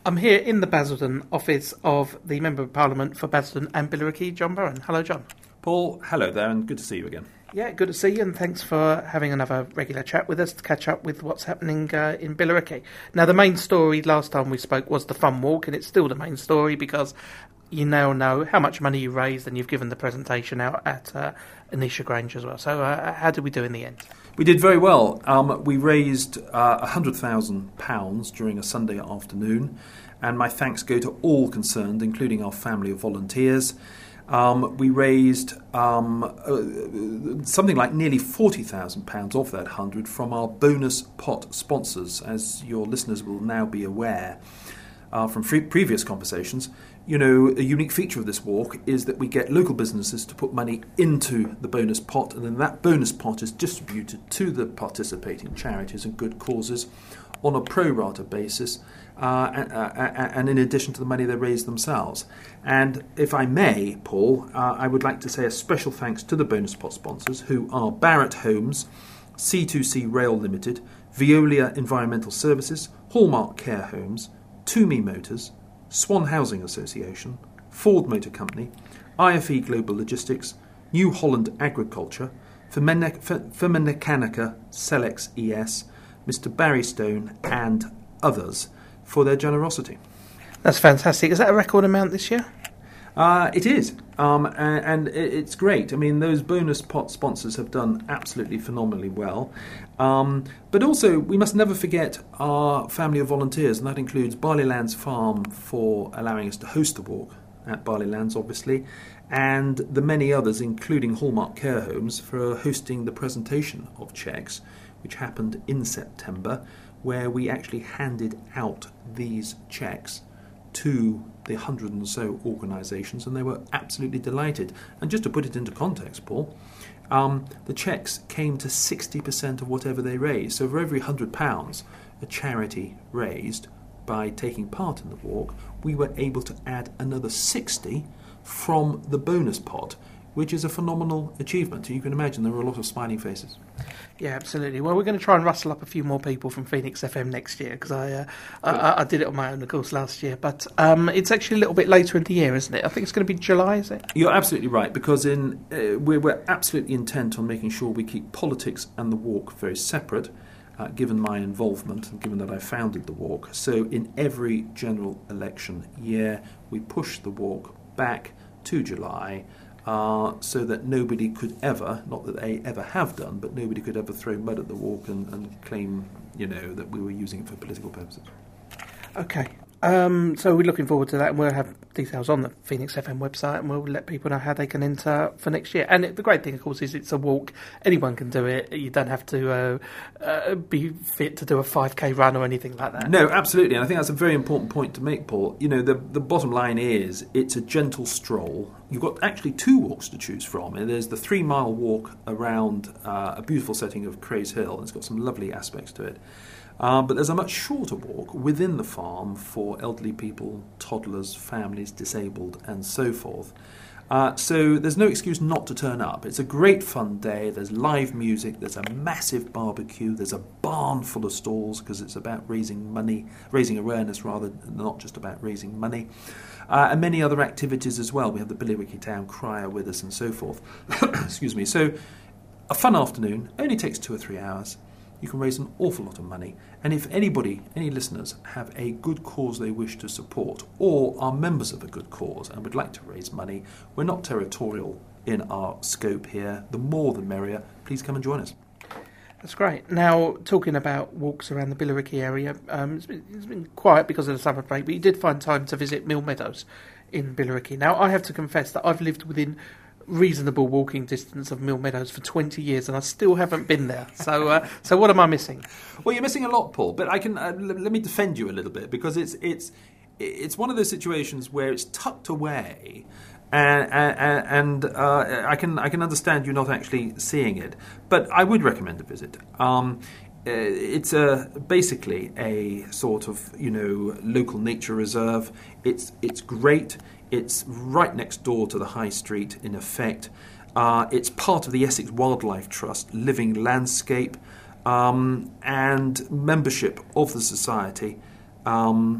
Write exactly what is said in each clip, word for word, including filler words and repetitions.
I'm here in the Basildon office of the Member of Parliament for Basildon and Billericay, John Burren. Hello, John. Paul, hello there, and good to see you again. Yeah, good to see you, and thanks for having another regular chat with us to catch up with what's happening uh, in Billericay. Now, the main story last time we spoke was the Fun Walk, and it's still the main story because you now know how much money you raised, and you've given the presentation out at uh, Anisha Grange as well. So uh, how did we do in the end? We did very well. Um, we raised uh, one hundred thousand pounds during a Sunday afternoon, and my thanks go to all concerned, including our family of volunteers. Um, we raised um, uh, something like nearly forty thousand pounds of that one hundred from our bonus pot sponsors, as your listeners will now be aware uh, from free- previous conversations. You know, a unique feature of this walk is that we get local businesses to put money into the bonus pot, and then that bonus pot is distributed to the participating charities and good causes on a pro rata basis, uh, and, uh, and in addition to the money they raise themselves. And if I may, Paul, uh, I would like to say a special thanks to the bonus pot sponsors, who are Barratt Homes, C two C Rail Limited, Veolia Environmental Services, Hallmark Care Homes, Toomey Motors, Swan Housing Association, Ford Motor Company, I F E Global Logistics, New Holland Agriculture, Firmenmechanica Selex E S, Mister Barry Stone, and others for their generosity. That's fantastic. Is that a record amount this year? Uh, it is, um, and, and it's great. I mean, those bonus pot sponsors have done absolutely phenomenally well. Um, but also, we must never forget our family of volunteers, and that includes Barleylands Farm for allowing us to host the walk at Barleylands, obviously, and the many others, including Hallmark Care Homes, for hosting the presentation of cheques, which happened in September, where we actually handed out these cheques to the hundred and so organisations, and they were absolutely delighted. And just to put it into context, Paul, um, the cheques came to sixty percent of whatever they raised. So for every one hundred pounds a charity raised by taking part in the walk, we were able to add another sixty from the bonus pot, which is a phenomenal achievement. You can imagine there were a lot of smiling faces. Yeah, absolutely. Well, we're going to try and rustle up a few more people from Phoenix F M next year, because I, uh, I I did it on my own, of course, last year. But um, it's actually a little bit later in the year, isn't it? I think it's going to be July, is it? You're absolutely right, because in uh, we're, we're absolutely intent on making sure we keep politics and the walk very separate, uh, given my involvement and given that I founded the walk. So in every general election year, we push the walk back to July, Uh, so that nobody could ever, not that they ever have done, but nobody could ever throw mud at the walk and, and claim, you know, that we were using it for political purposes. Okay. Um, so we're looking forward to that, and we'll have details on the Phoenix F M website, and we'll let people know how they can enter for next year. And it, the great thing, of course, is it's a walk. Anyone can do it. You don't have to uh, uh, be fit to do a five K run or anything like that. No, absolutely. And I think that's a very important point to make, Paul. You know, the, the bottom line is it's a gentle stroll. You've got actually two walks to choose from. And there's the three-mile walk around uh, a beautiful setting of Crays Hill, and it's got some lovely aspects to it. Um, but there's a much shorter walk within the farm for elderly people, toddlers, families, disabled, and so forth. Uh, so there's no excuse not to turn up. It's a great fun day. There's live music. There's a massive barbecue. There's a barn full of stalls, because it's about raising money, raising awareness rather than not just about raising money. Uh, and many other activities as well. We have the Billericay Town Crier with us and so forth. Excuse me. So a fun afternoon. Only takes two or three hours. You can raise an awful lot of money. And if anybody, any listeners, have a good cause they wish to support, or are members of a good cause and would like to raise money, we're not territorial in our scope here. The more the merrier. Please come and join us. That's great. Now, talking about walks around the Billericay area, um, it's been, it's been quiet because of the summer break, but you did find time to visit Mill Meadows in Billericay. Now, I have to confess that I've lived within reasonable walking distance of Mill Meadows for twenty years, and I still haven't been there. So, uh, so what am I missing? Well, you're missing a lot, Paul. But I can uh, l- let me defend you a little bit, because it's it's it's one of those situations where it's tucked away, and and, and uh, I can I can understand you not actually seeing it. But I would recommend a visit. Um, It's a, basically a sort of, you know, local nature reserve. It's it's great. It's right next door to the high street, in effect. Uh, it's part of the Essex Wildlife Trust Living Landscape, um, and membership of the society um,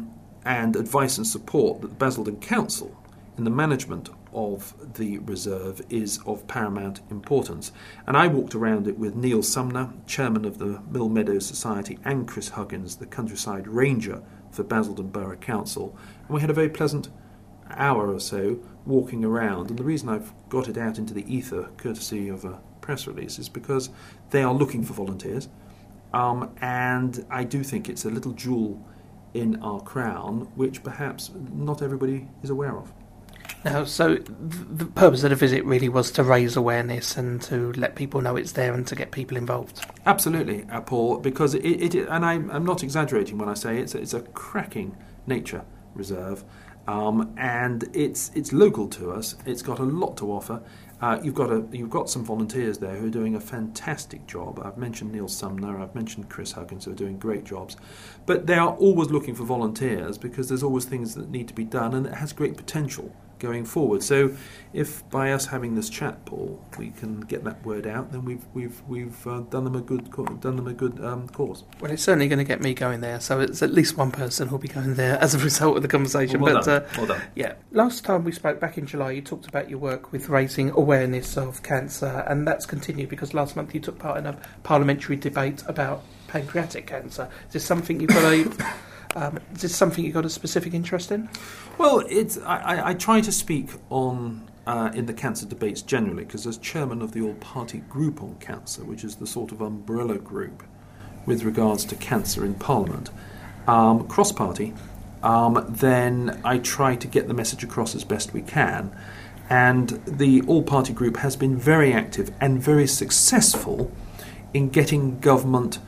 and advice and support that the Basildon Council in the management of the reserve is of paramount importance. And I walked around it with Neil Sumner, chairman of the Mill Meadows Society, and Chris Huggins, the countryside ranger for Basildon Borough Council, and we had a very pleasant hour or so walking around. And the reason I've got it out into the ether, courtesy of a press release, is because they are looking for volunteers, um, and I do think it's a little jewel in our crown which perhaps not everybody is aware of. Now, so th- the purpose of the visit really was to raise awareness and to let people know it's there and to get people involved. Absolutely, uh, Paul, because it, it and I'm, I'm not exaggerating when I say it's a, it's a cracking nature reserve, um, and it's it's local to us. It's got a lot to offer. Uh, you've got a you've got some volunteers there who are doing a fantastic job. I've mentioned Neil Sumner, I've mentioned Chris Huggins, who are doing great jobs. But they are always looking for volunteers because there's always things that need to be done, and it has great potential going forward. So, if by us having this chat, Paul, we can get that word out, then we've we've we've uh, done them a good done them a good um, cause. Well, it's certainly going to get me going there. So it's at least one person who'll be going there as a result of the conversation. Well, well but done. Uh, well done. Yeah, last time we spoke back in July, you talked about your work with raising awareness of cancer, and that's continued because last month you took part in a parliamentary debate about pancreatic cancer. Is this something you've got a Um, is this something you've got a specific interest in? Well, it's, I, I try to speak on uh, in the cancer debates generally, because as chairman of the all-party group on cancer, which is the sort of umbrella group with regards to cancer in Parliament, um, cross-party, um, then I try to get the message across as best we can. And the all-party group has been very active and very successful in getting government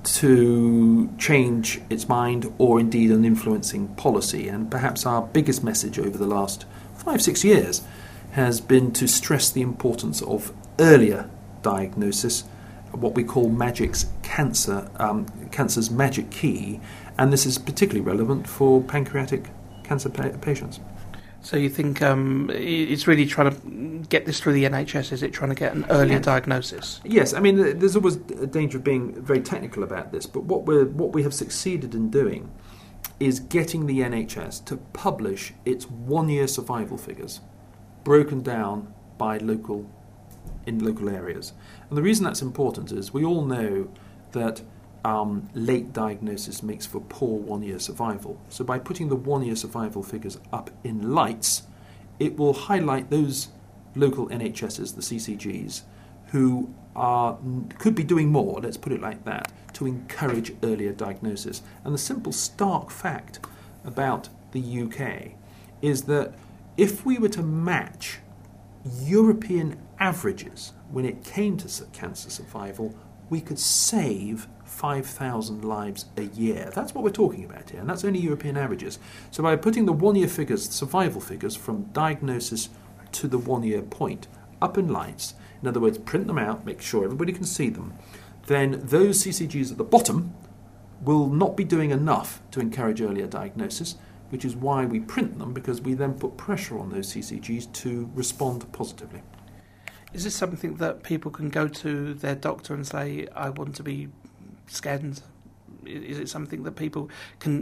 to change its mind, or indeed an influencing policy. And perhaps our biggest message over the last five, six years has been to stress the importance of earlier diagnosis, what we call Magic's cancer, um, cancer's magic key, and this is particularly relevant for pancreatic cancer pa- patients. So you think um, it's really trying to get this through the N H S? Is it trying to get an earlier yes. diagnosis? Yes, I mean there's always a danger of being very technical about this, but what we what we have succeeded in doing is getting the N H S to publish its one-year survival figures, broken down by local in local areas. And the reason that's important is we all know that Um, late diagnosis makes for poor one-year survival. So by putting the one-year survival figures up in lights, it will highlight those local N H Ss, the C C Gs, who are could be doing more, let's put it like that, to encourage earlier diagnosis. And the simple stark fact about the U K is that if we were to match European averages when it came to cancer survival, we could save five thousand lives a year. That's what we're talking about here, and that's only European averages. So by putting the one-year figures, survival figures, from diagnosis to the one-year point up in lights, in other words, print them out, make sure everybody can see them, then those C C Gs at the bottom will not be doing enough to encourage earlier diagnosis, which is why we print them, because we then put pressure on those C C Gs to respond positively. Is this something that people can go to their doctor and say, I want to be scanned? Is it something that people can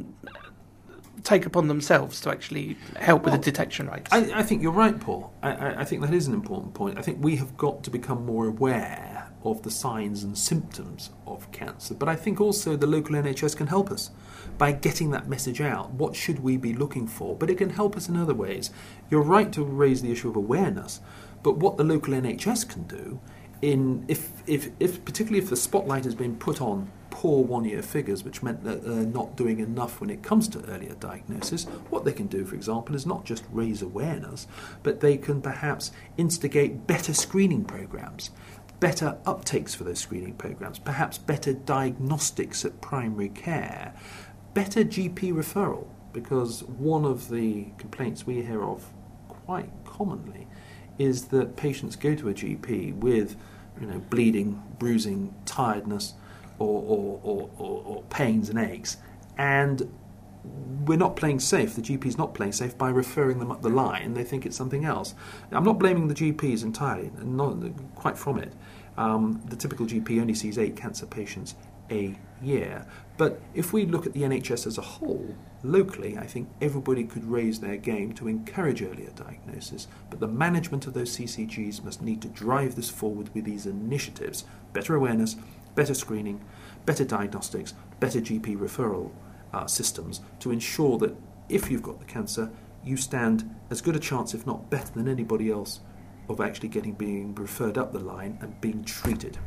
take upon themselves to actually help well, with the detection rates? I, I think you're right, Paul. I, I, I think that is an important point. I think we have got to become more aware of the signs and symptoms of cancer, but I think also the local N H S can help us by getting that message out. What should we be looking for? But it can help us in other ways. You're right to raise the issue of awareness, but what the local N H S can do, in if, if, if particularly if the spotlight has been put on poor one-year figures, which meant that they're not doing enough when it comes to earlier diagnosis, what they can do, for example, is not just raise awareness, but they can perhaps instigate better screening programs, better uptakes for those screening programs, perhaps better diagnostics at primary care, better G P referral, because one of the complaints we hear of quite commonly is that patients go to a G P with, you know, bleeding, bruising, tiredness, or, or, or, or, or pains and aches, and we're not playing safe. The G P's not playing safe by referring them up the line. They think it's something else. I'm not blaming the G Ps entirely, not quite from it. Um, the typical G P only sees eight cancer patients a year. But if we look at the N H S as a whole, Locally, I think everybody could raise their game to encourage earlier diagnosis, but the management of those C C Gs must need to drive this forward with these initiatives: better awareness, better screening, better diagnostics, better G P referral uh, systems, to ensure that if you've got the cancer, you stand as good a chance, if not better than anybody else, of actually getting being referred up the line and being treated.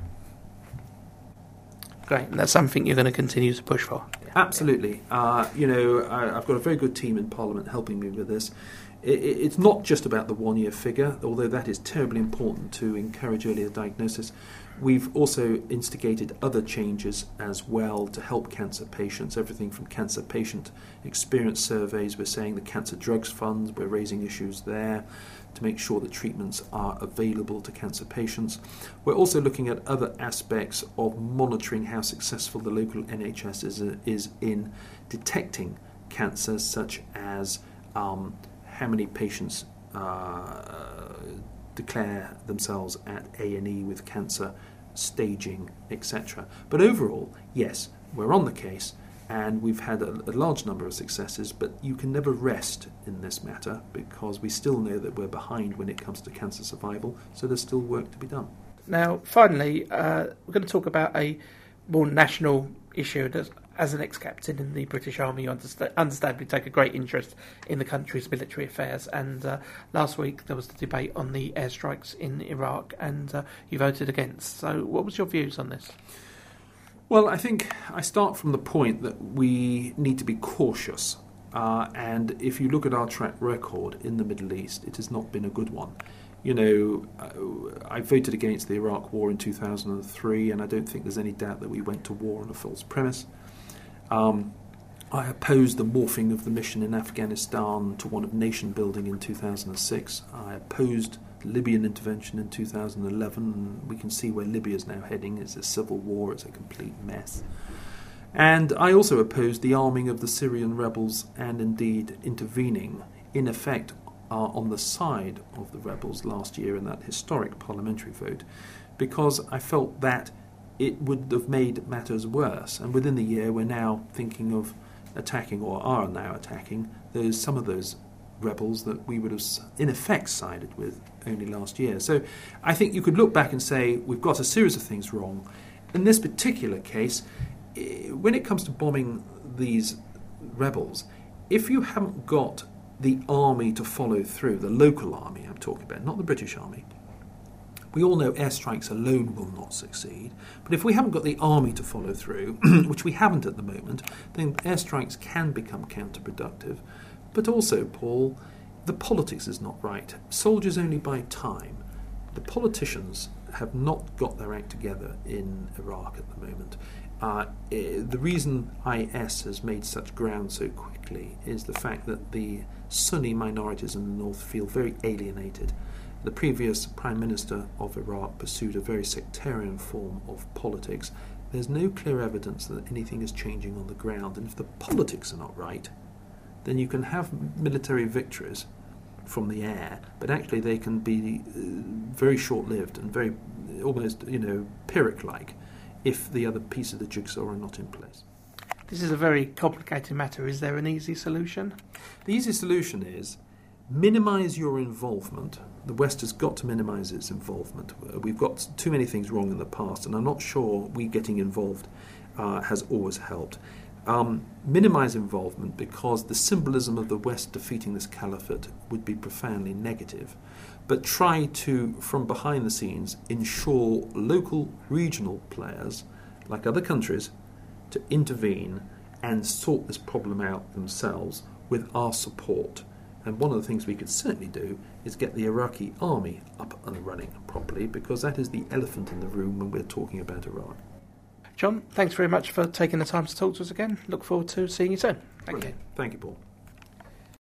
Great, and that's something you're going to continue to push for. Absolutely. Uh, you know, I, I've got a very good team in Parliament helping me with this. It, it, it's not just about the one-year figure, although that is terribly important to encourage earlier diagnosis. We've also instigated other changes as well to help cancer patients, everything from cancer patient experience surveys. We're saying the Cancer Drugs Funds, we're raising issues there to make sure that treatments are available to cancer patients. We're also looking at other aspects of monitoring how successful the local N H S is, is in detecting cancers, such as um, how many patients uh, declare themselves at A and E with cancer, staging, et cetera. But overall, yes, we're on the case, and we've had a, a large number of successes, but you can never rest in this matter, because we still know that we're behind when it comes to cancer survival, so there's still work to be done. Now, finally, uh, we're going to talk about a more national issue. As, as an ex-captain in the British Army, you understand, understandably take a great interest in the country's military affairs, and uh, last week there was the debate on the airstrikes in Iraq, and uh, you voted against. So what was your views on this? Well, I think I start from the point that we need to be cautious. Uh, and if you look at our track record in the Middle East, it has not been a good one. You know, uh, I voted against the Iraq War in two thousand three, and I don't think there's any doubt that we went to war on a false premise. Um, I opposed the morphing of the mission in Afghanistan to one of nation building in two thousand six. I opposed Libyan intervention in two thousand eleven. We can see where Libya is now heading. It's a civil war. It's a complete mess. And I also opposed the arming of the Syrian rebels, and indeed intervening, in effect, uh, on the side of the rebels last year in that historic parliamentary vote, because I felt that it would have made matters worse. And within the year, we're now thinking of attacking, or are now attacking, those some of those rebels that we would have in effect sided with only last year. So I think you could look back and say we've got a series of things wrong. In this particular case, when it comes to bombing these rebels, if you haven't got the army to follow through, the local army I'm talking about, not the British army, we all know airstrikes alone will not succeed, but if we haven't got the army to follow through, which we haven't at the moment, then airstrikes can become counterproductive. But also, Paul, the politics is not right. Soldiers only buy time. The politicians have not got their act together in Iraq at the moment. Uh, the reason I S has made such ground so quickly is the fact that the Sunni minorities in the north feel very alienated. The previous Prime Minister of Iraq pursued a very sectarian form of politics. There's no clear evidence that anything is changing on the ground, and if the politics are not right, then you can have military victories from the air, but actually they can be uh, very short-lived and very almost, you know, Pyrrhic-like if the other pieces of the jigsaw are not in place. This is a very complicated matter. Is there an easy solution? The easy solution is minimise your involvement. The West has got to minimise its involvement. Uh, we've got too many things wrong in the past, and I'm not sure we getting involved uh, has always helped. Um, minimise involvement, because the symbolism of the West defeating this caliphate would be profoundly negative. But try to, from behind the scenes, ensure local, regional players, like other countries, to intervene and sort this problem out themselves with our support. And one of the things we could certainly do is get the Iraqi army up and running properly, because that is the elephant in the room when we're talking about Iraq. John, thanks very much for taking the time to talk to us again. Look forward to seeing you soon. Thank Brilliant. you. Thank you, Paul.